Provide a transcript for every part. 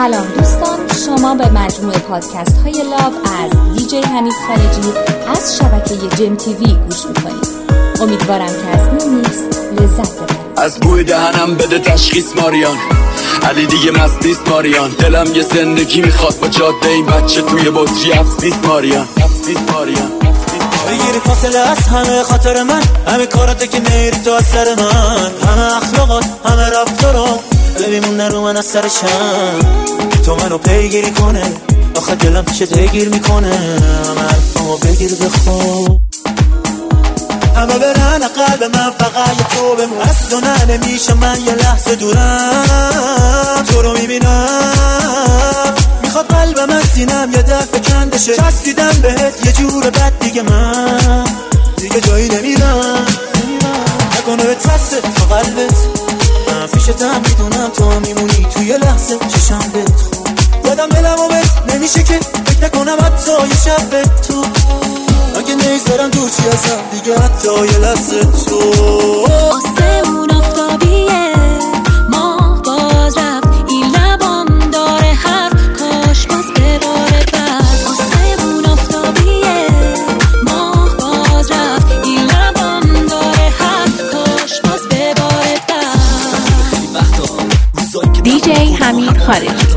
سلام دوستان، شما به مجموعه پادکست های لاو از دیجی حمید خارجی از شبکه جم تیوی گوش میکنید. امیدوارم که از این میکس لذت ببرید. از بوی دهنم بده تشخیص ماریان، علی دیگه مست نیست ماریان. دلم یه زندگی میخواد با جاده این بچه توی بطری حبس نیست ماریان. بگیری فاصله از همه خاطر من، همه کاراته که نیری تو از سر من، همه اخلاقات همه رفتارات ببیمونه رو من از سرشم. تو منو پیگیری کنه آخه دلم پیشت هگیر میکنه، همه حرفامو بگیر بخواب. همه برن قلب من فقط یه تو بمون، از تو نمیشه من یه لحظه دورم. تو رو میبینم میخواد قلب من سینم یه دفعه کندشه، چسبیدم بهت یه جور بد دیگه من دیگه جایی نمیرم. نکنه به ترسه تو قلبت، من پیشتم میدونم تو هم میمونی توی لحظه چشم بهت خوب. دادم دلمو بهت نمیشه که فکر نکنم حتی یه شب به تو، اگه نیسترم دور چی ازم دیگه حتی یه لحظه تو. آسمون آفتابیه ماه باز رفت، این لبام داره حرف کاش باز بباره بر. آسمون آفتابیه ماه باز رفت، این لبام داره حرف کاش باز بباره بر. دیجی حمید خارجی.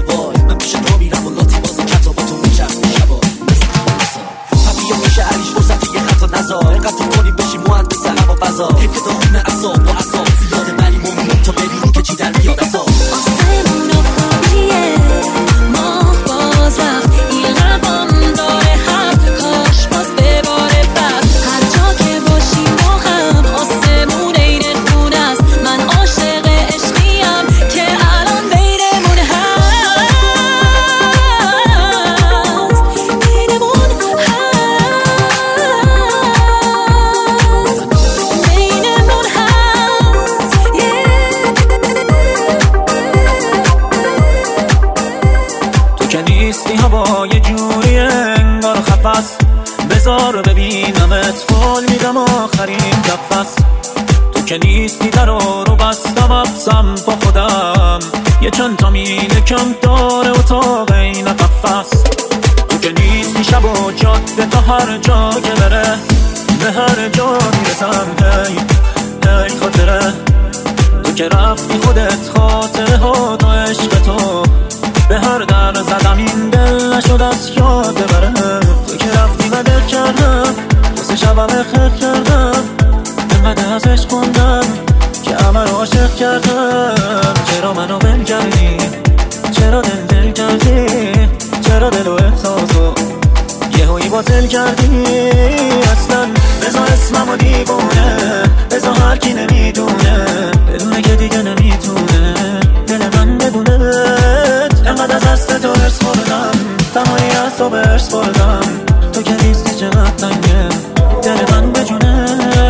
بذار ببینمت فال میدم آخرین نفس. تو که نیستی درا رو بستم افزم با خودم، یه چند تا مینه کم داره اتاق این قفص. تو که نیستی شب و جاده تا هر جا که بره به هر جا میرسم. هی خاطره تو که رفتی خودت خاطره ها تو عشق تو به هر در زدم این دل نشد از یاد ببره. تو که رفتی و دل کردم واسه شبم خیر کردم، انقدر ازش خوندم که همه رو عاشق کردم. چرا منو بل کردی، چرا دل کردی، چرا دل و احساسو یه هایی باطل کردی اصلا. بزا اسممو دیوونه، بزا هر کی نمیدونه بدونه که دیگه نمیتونه دل من بدونه. انقدر از دست تو ارس بردم، تمایی از تو به ارس بردم. تو که نیستی چقدر تنگه دل من بجونه.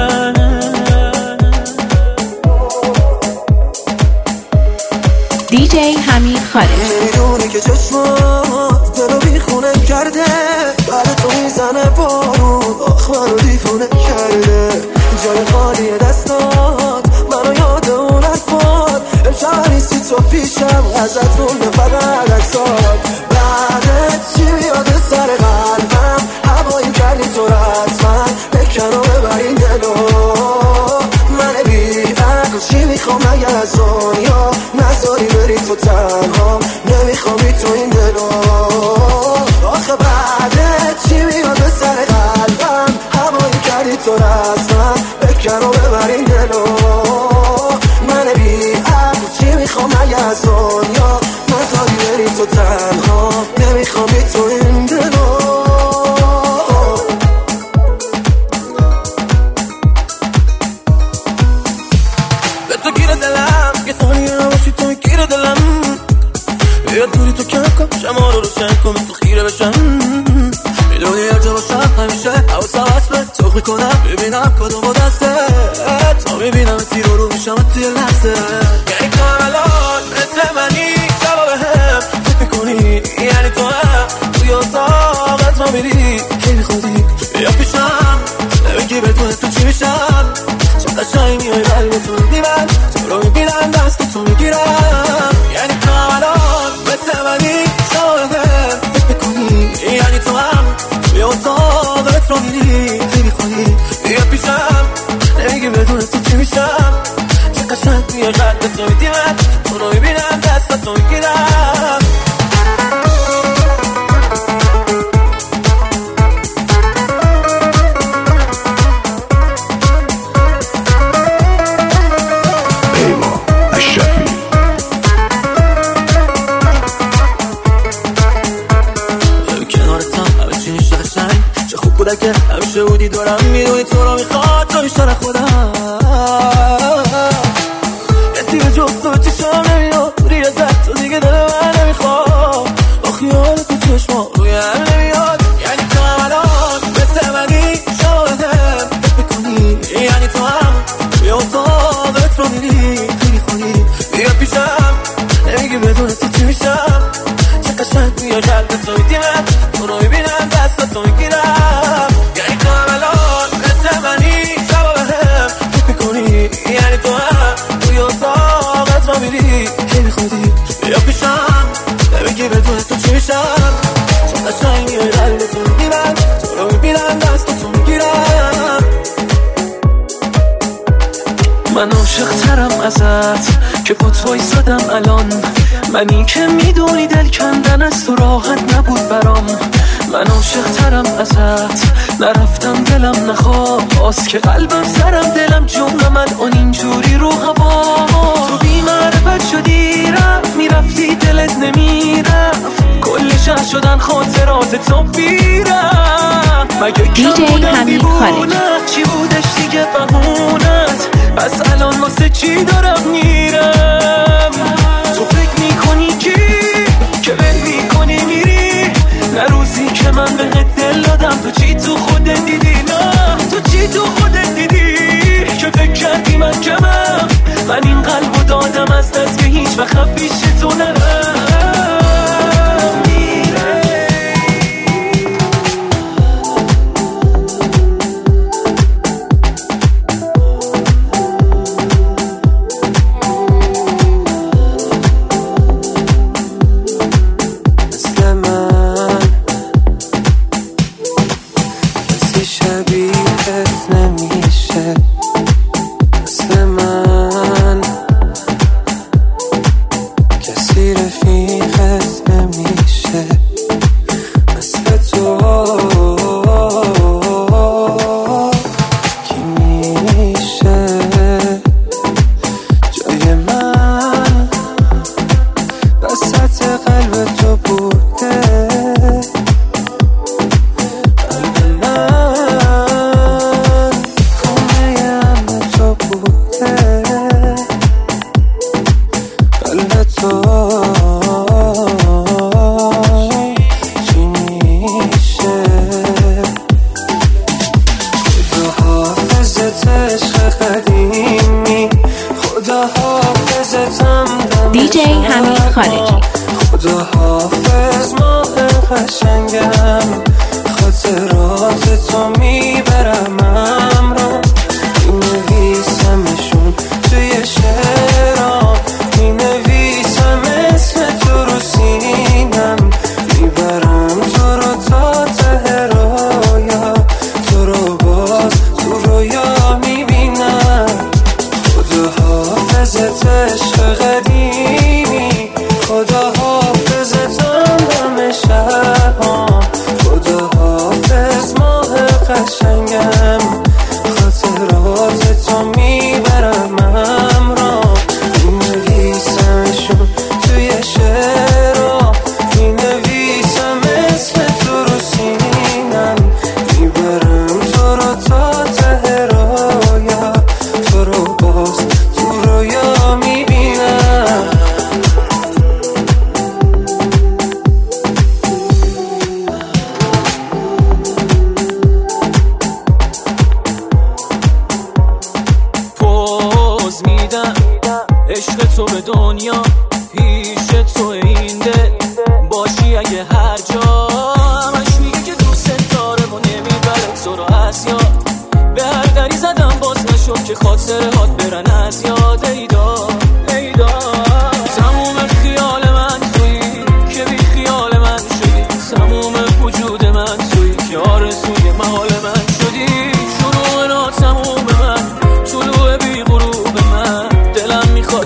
دیجی حمید خارجی. میدونه که چشمات دلو بیخونه کرده، برای تو میزنه بارون آخ منو دیفونه کرده. جای خالی دستات منو یاد اون حرفات، امشب نیستی تو پیشم ازت رونده فقط اکسات. بعدت چی میاد سر قلبم، هوایی کردی تو رسمن بکن و ببر این دلو. من بی عقل چی میخوام اگر از دنیا نذاری بری تو تنها، نمیخوام تو این دلو. آخه بعدت چی میاد سر قلبم، هوایی کردی تو رسمن بکن و ببر این دلو. من بی عقل چی میخوام اگر از دنیا نذاری بری تو تنها، نمیخوام تو این دلو. به تو گیر دلم یه ثانیه نباشی تو گیر دلم، یه دوری تو کم کن شما رو روشن کن تو خیره بشم. میدونی هر جا باشم همیشه حواسم هست به چخ میکنم، ببینم کدوم دسته تا میبینم تیر رو میشم توی لحظه. یعنی تو هم الان مثل منی شبا به هم فکر میکنی، یعنی تو هم توی اتاقت را میری هی میخوادی بیا پیشم نمیگی بدون تو چی میشم. چه قشنگ میای قلب تو میبینم، تو رو میبینم دست تو میگیرم. یعنی تو هم الان مثل منی قشنگ توی قلب تو میدیمم، تو رو میبینم دست تو میگیرم. که همیشه بودی دورم میدونی تو رو میخواد تو بیشتر خودم کسی به جز تو چشم نمیاد ریاضت تو دیگه دل من نمیخواد با خیال تو چشما روی هم نمیاد یعنی تو هم الان مثل منی شاهدم فکر میکنی یعنی تو هم توی اتاقت رو میری خیلی خواهی بیا پیشم نمیگی بدون تو چی میشم چه قشنگ توی قلب تو میدیمم تو رو میبینم دست تو میگیرم یعنی تو هم الان مثل منی شباهم فکر میکنی یعنی تو هم توی اتاقت را میری خیلی خودی بیا پیشم نمیگی بدون تو چی میشم چه قشنگی قلب تو میدیمم تو رو میبینم دست تو میگیرم من عاشق ترم ازت که با تو ایستادم الان منی که میدونی دل کندن از تو راحت نبود برام من عاشق ترم ازت نرفتم دلم نخواست که قلبم سرم دلم جمله من اون اینجوری رو هوا تو بی معرفت شدی رفت میرفتی دلت نمیرفت کل شهر شدن خاطرات تو بیرم مگه کم بودم دیوونت چی بودش دیگه بهونت پس الان واسه چی دارم میرم تو فکر میکنی که بل میکنی میری نه روزی که من بهت دل دادم تو چی تو خودت دیدی نه تو چی تو خودت دیدی که فکر کردی من کمم من این قلبو دادم از دست که هیچ وقت پیش تو نرم DJ حمید خارجی خدا حافظ ماه قشنگم خاطرات تو میبرم امرا مینویسمشون توی شعرام مینویسم اسم تو رو سینم میبرم تو رو تا ته رویا تو رو باز تو رویا میبینم خدا حافظت عشق قدیمی خدا حافظتم دم شبها خدا حافظ ماه قشنگم خاطرات تو میبرم امرا مینویسمشون توی شعرها مینویسم اسم تو رو سینم میبرم تو رو تا ته رویا تو رو باز تو رویا میبینم پوز میدم عشق تو به دنیا پیش تو این دل باشی اگه هر جا همش میگه که دوست داره و نمیبره تو رو از یاد به هر دری زدم باز نشد که خاطرهات برن از یاد ایدا تموم خیال من توی که بی خیال من شدی تموم وجود من توی که آرزوی محال من شدی شروع ناتموم من طلوع بی غروب من دلم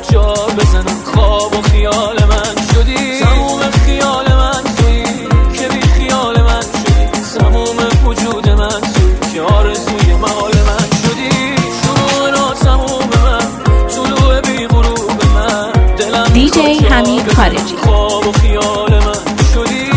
جا بزنم. خواب و خیال من شدی، تموم خیال من تویی که بی خیال من شدی، تموم وجود من تویی که آرزوی محال من شدی. شروع را تموم من، طلوع بی غروب من، دلم دیجی حمید خارجی. خواب و خیال من شدی.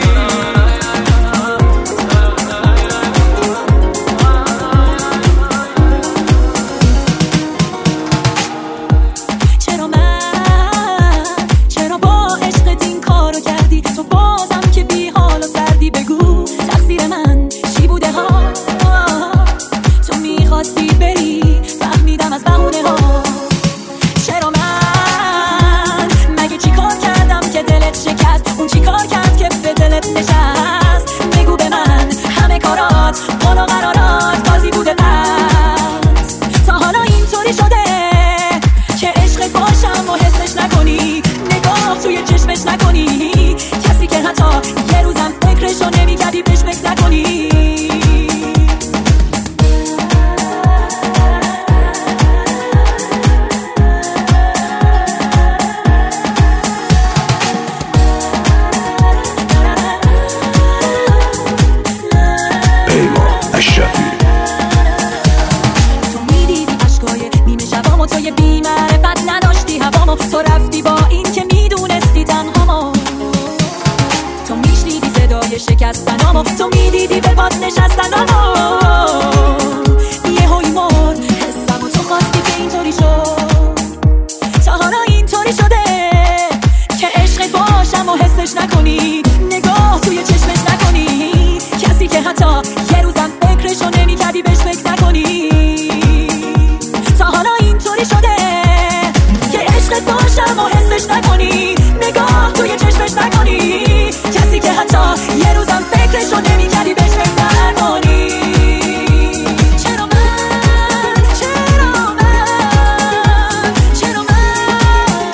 شکستنامو تو میدیدی به پات نشستنامو، یه هایی مرد حسم و تو خواستی که اینطوری شد. تا حالا اینطوری شده که عشقت باشم و حسش نکنی، نگاه توی چشمش نکنی، کسی که حتی یه روزم فکرشو نمی‌کردی بهش فکر نکنی. تا حالا اینطوری شده که عشقت باشم و حسش نکنی، نگاه توی چشمش نکنی، کسی که حتی یه روزم فکرشو نمی‌کردی بهش فکر نکنی. چرا من، چرا من، چرا من،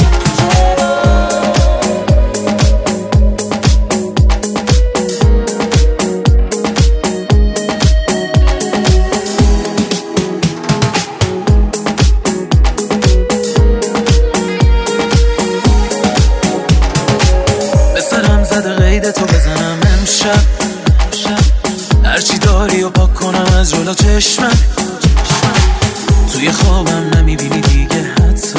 به سرم زده قید تو بزنم امشب، هرچی داری و پاک کنم از جلو چشمم، توی خوابم نمیبینی دیگه حتی،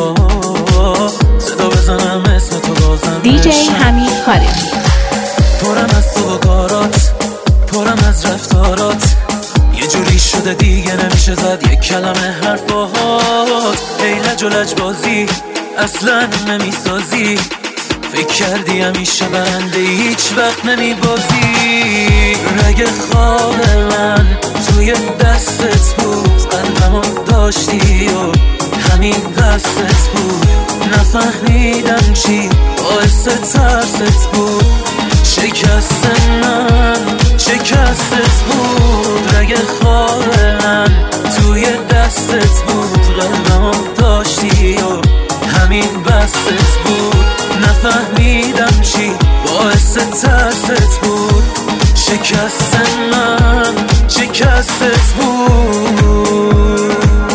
صدا بزنم اسم تو بازم دیجی حمید خارجی. پرم از تو و کارات، پرم از رفتارات، یه جوری شده دیگه نمیشه زد یک کلمه حرفات. ای لج و لج بازی اصلا نمیسازی، فکر کردی همیشه برنده هیچ وقت نمیبازی. رگ خواب من توی دستت بود، قلبمو داشتی و همین دستت بود، نفهمیدم چی باعث ترست بود. شکست من شکستت بود، رگ خواب من توی دستت بود، قلبمو داشتی و همین بستت بود، نفهمیدم چی باعث ترست بود. شکست من شکستت بود.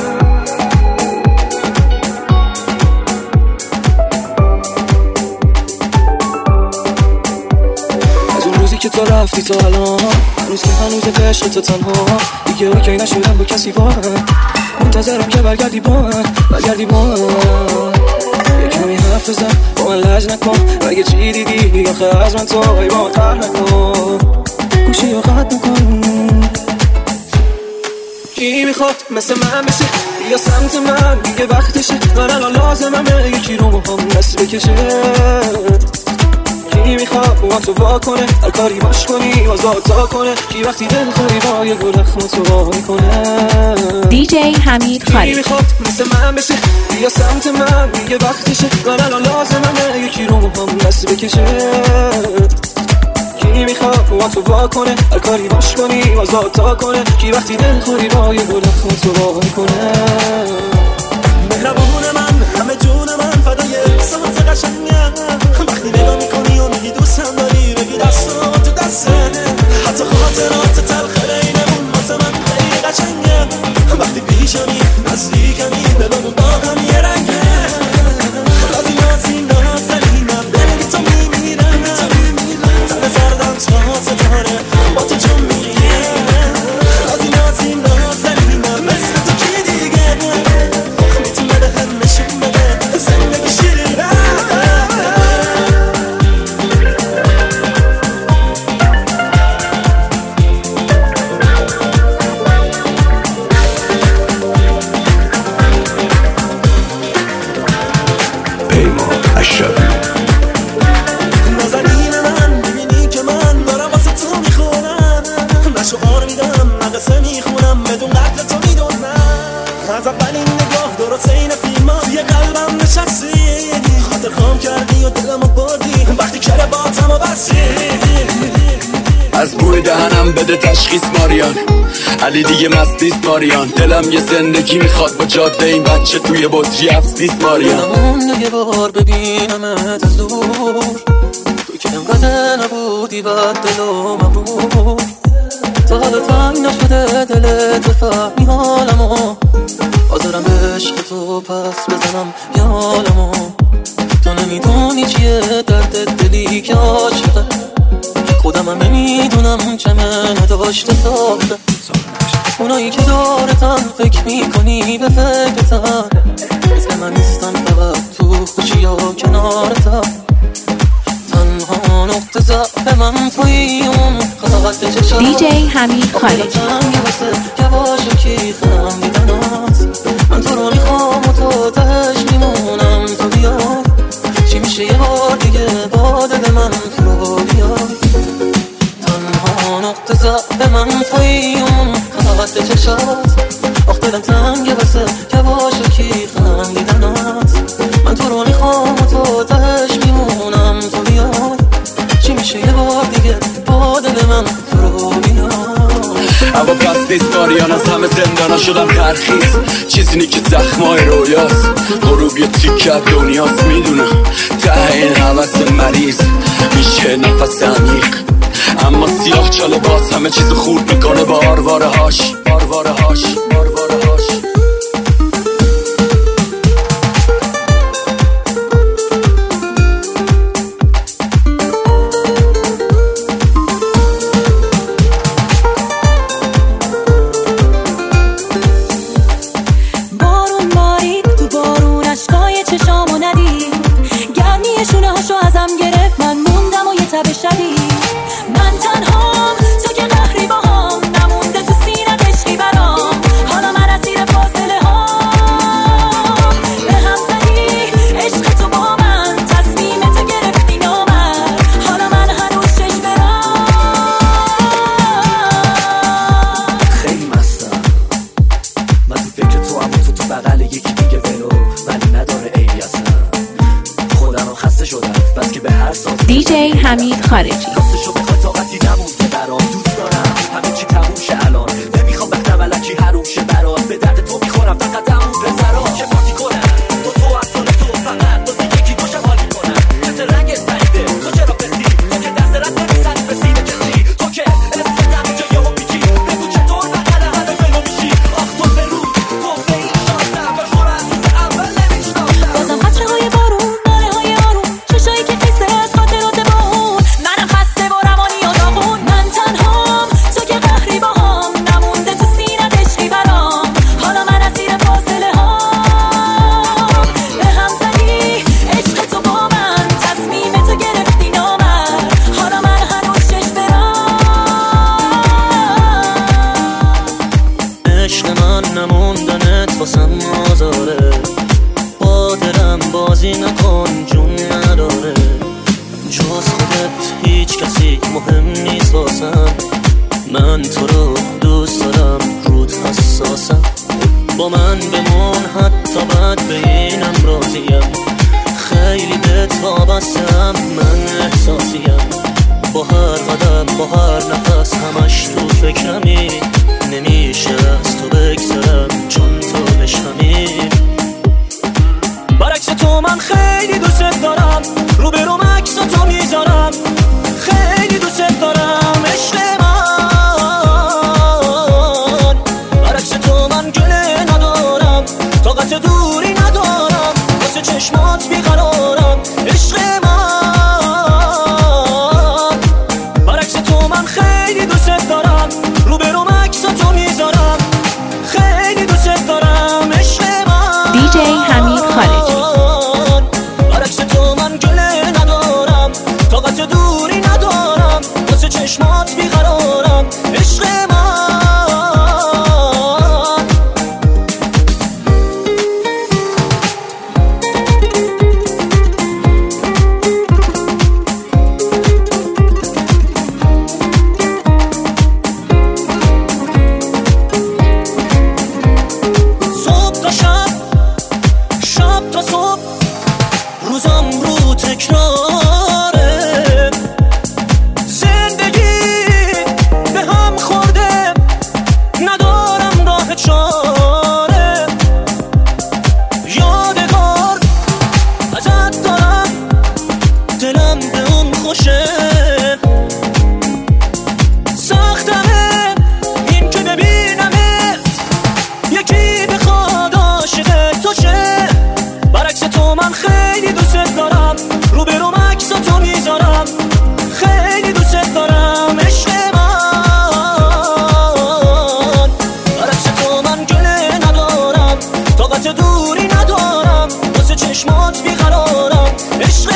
از اون روزی که تو رفتی تا الان، هنوز که هنوز عشق تو تنها، دیگه اوکی نشدم با کسی واقعا، منتظرم که برگردی با من، برگردی با من. کمی حرف بزن با من لج نکن، اگه چی دیدی آخه از من تو ای با من قهر نکن، گوشی یا قطع نکن. کی میخواد مثل من بشه یا سمت من، دیگه وقتشه من الان لازممه یکی رو با هم دست بکشه. کی میخواد با تو وا کنه، هر کاری باش کنی آزاد تا کنه، کی وقتی دل خوری با یه گل اخم تو وای کنه. دیجی حمید خارجی. کی میخواد مثل من بشه یا سمت من، دیگه وقتشه من الان لازممه یکی رو با هم دست بکشه. کی میخواد با تو وا کنه، هر کاری باش کنی آزاد تا کنه، کی وقتی دل خوری با یه گل اخم تو وای کنه. مهربون من همه جون من فدای سمت قشنگم، وقتی نگاه میکنی و میگی دوستم داری بگی دستم تو دسته، حتی خاطرات تلخ بینمون واسه من خیلی قشنگه، وقتی پیشمی نزدیکمی دلمون با هم یه رنگه. بوی دهنم بده تشخیص ماریان. علی دیگه مستیست ماریان. دلم یه زندگی میخواد با جاده این بچه توی بطری افسیست ماریان. دلمون یه بار ببینمت از دور، تو که انقدر نبودی بد دل و مبرور. تا حالا تنگ نشده دلت بفهمی حالمو، حاضرم به عشق تو پس بزنم یالمو. تو نمیدونی چیه درد دلی که عاشقه، خودم هم نمیدونم چه من داشته ساخته. اونایی که دارتن فکر میکنی به فکرتن، مثل من نیستن فقط تو خوشی ها کنارتن. تنها نقطه ضعف من توی اون خطاقت چشم دیجی حمید خالجی. یواش کی خندیدنات، من تو رو میخوام و تو تهش میمونم. تو بیای چی میشه یه بار دیگه با دل من تو رو بیای. تنها نقطه ضعف من توی اون خطاقت چشات، آخ دلم تنگه واسه یواش کی خندیدنات. من تو رو میخوام و تو تهش میمونم. تو بیای چی میشه یه بار دیگه با دل من تو رو بیای. اما پس نیست ماریان، از همه زندانا شدم ترخیص. چیزی نی که زخمای رویاست، غروب یه تیکه دنیاست. میدونم ته این حوث مریض میشه نفس عمیق، اما سیاه چاله باز همه چیز خورد میکنه با آرواره هاش. دیجی حمید خالجی. من تو رو دوست دارم، رود حساسم. با من بمون حتی بد به اینم راضیم. خیلی بهت وابستم، من احساسیم. با هر قدم با هر نفس همش تو فکرمی. نمیشه از تو بگذرم چون تو بشمی. برعکس تو من خیلی دوست دارم، رو به روم عکس تو میذارم. خیلی دوست دارم عشق من. برعکس تو من گله ندارم، طاقت دوری ندارم، واسه چشمات بیقرارم عشق من. برعکس تو من خیلی دوست دارم، رو به روم عکس تو میذارم. خیلی دوست دارم عشق من. دیجی حمید خالجی. برعکس تو من گله ندارم، طاقت دوری ندارم، واسه چشمات بیقرارم عشق من. صبح تا شب، شب تا صبح، روزم رو تکراره. زندگی دارم، روبرو عکساتو میذارم، خیلی دوست دارم عشق من. برعکس تو من گله ندارم، طاقت دوری ندارم، واسه چشمات بیقرارم عشق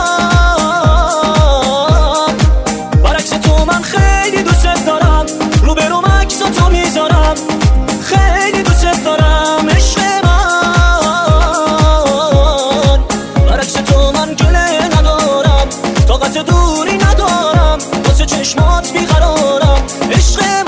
من. برعکس تو من خیلی دوست دارم، روبرو عکساتو میذارم، خیلی دوست دارم عشق من. برعکس تو من گله ندارم، طاقت دوری ندارم، واسه چشمات بیقرارم عشق من.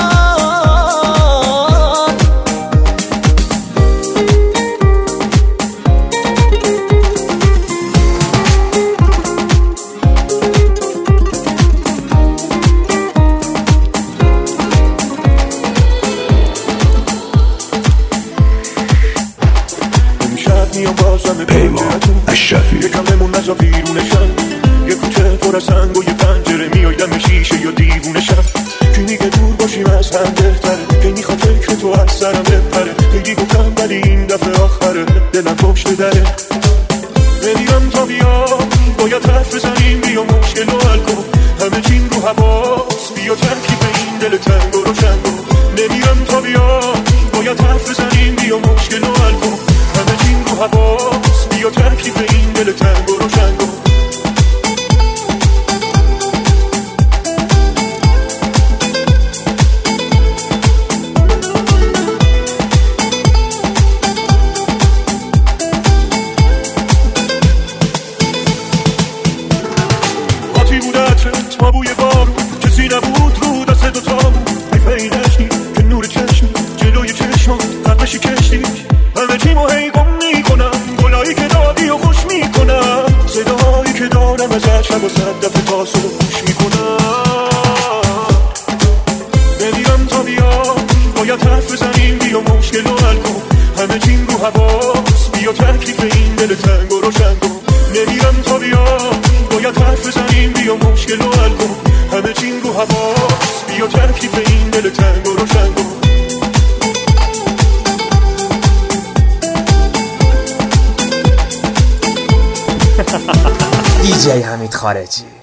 میام بازم به پنجرتون یکم بمون نزا بیرونشم، یه کوچه پر از سنگ و یه پنجره میایدم شیشه یا دیوونشم. کی میگه دور باشیم از هم بهتره، کی میخواد فکر تو از سرم بپره، خیلی گفتم ولی این دفعه آخره، دلم پشت دره. نمیرم تا بیا باید حرف بزنیم، بیا مشکل رو حل کن، همه چین رو حواس، بیا ترکیب این دل تنگ و روشن کن. نمیرم تا بیا باید حرف بزنیم، بیا مشکل رو حل کن، همه چین رو حواس، بیا ترکیب این دل تنگ و روشن کن. قاطی بود عطرت ما بوی بارون، کسی نبود رو دست دوتامون، حیفه این عشقی که نور چشمی جلوی چشمان قدمشی کشتی، همه چیمو هی گم میکنم، گلایی که دادی و خوش میکنم، صداهایی که دارم ازش شب و صد دفعه تاسو خوش میکنم. نمیرم تا بیا باید حرف بزنیم، بیا مشکل رو حل کن، همه چین رو حواس، بیا ترکیب این دل تنگ و روشن کن. نمیرم تا بیا باید حرف بزنیم، بیا مشکل رو حل کن، همه چین رو حواس، بیا ترکیب این دل تنگ و روشن کن. دیجی حمید خارجی.